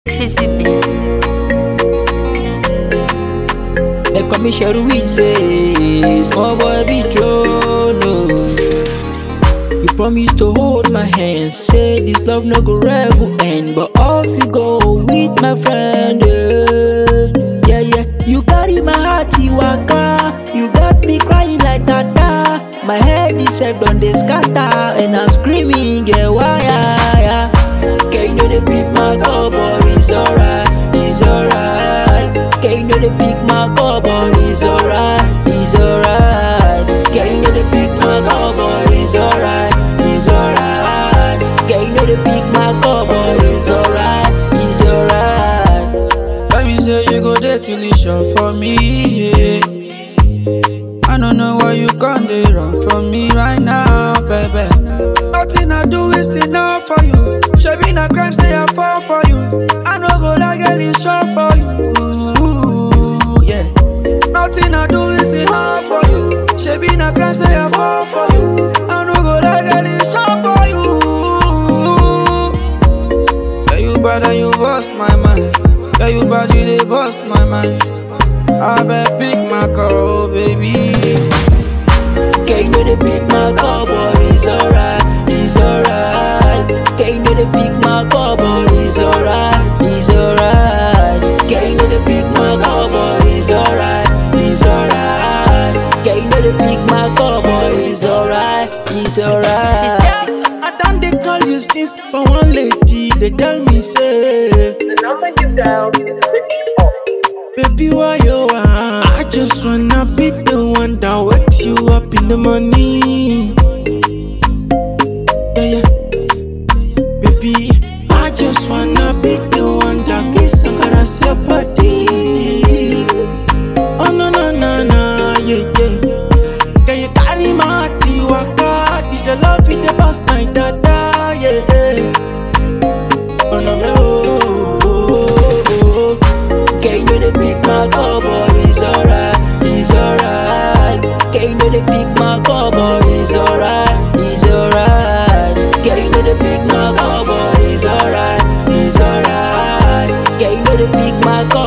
They call me Sheru, we say small boy be Joe, no. You promise to hold my hand, say this love no go ever end. But off you go with my friend, yeah, yeah. You carry my heart, Iwaka. You got me crying like Tata. My head is set on the scatter, and I'm screaming, yeah, why, yeah. Can you know the big my cowboy, it's alright, it's alright. Can you know the big my cowboy, it's alright, it's alright. Can you know the big my cowboy, it's alright, it's alright. Can you know the big my cowboy, it's alright, it's alright. Let me say you go there till it's sure for me, yeah. I don't know why you can't run from me right now, baby. Nothing I do is enough for you. Shaving a crime, say I fall for you. I no go like a little short for you, yeah. Nothing I do is enough for you. Shaving a crime, say I fall for you. I no go like a little short for you. Yeah, you bad and you bust my mind. Yeah, you bad, you they bust my mind. I bet pick my call, baby. Can you know the big my cowboy, it's alright, it's alright. Can you know the big my cowboy, it's alright, it's alright. Can you know the big my cowboy, it's alright, it's alright. Can you know the big my cowboy, it's alright, it's alright. I done they call you since, but one lady they tell me say The number you dialed is switched off. baby, why you want? I just wanna be the one that wakes you up in the morning. Yeah, yeah. Baby, I just wanna be the one that kiss and caress your body. Oh no, no, no, no, yeah, yeah. Can you carry my heart, Iwaka? This your love in the past, my dada, yeah. Oh no, no. Can you know the big my cowboy, it's alright, it's alright. Can you know the big my cowboy, it's alright, it's alright. Can you know the big my cowboy, it's alright, it's alright. Can you know the big my cowboy.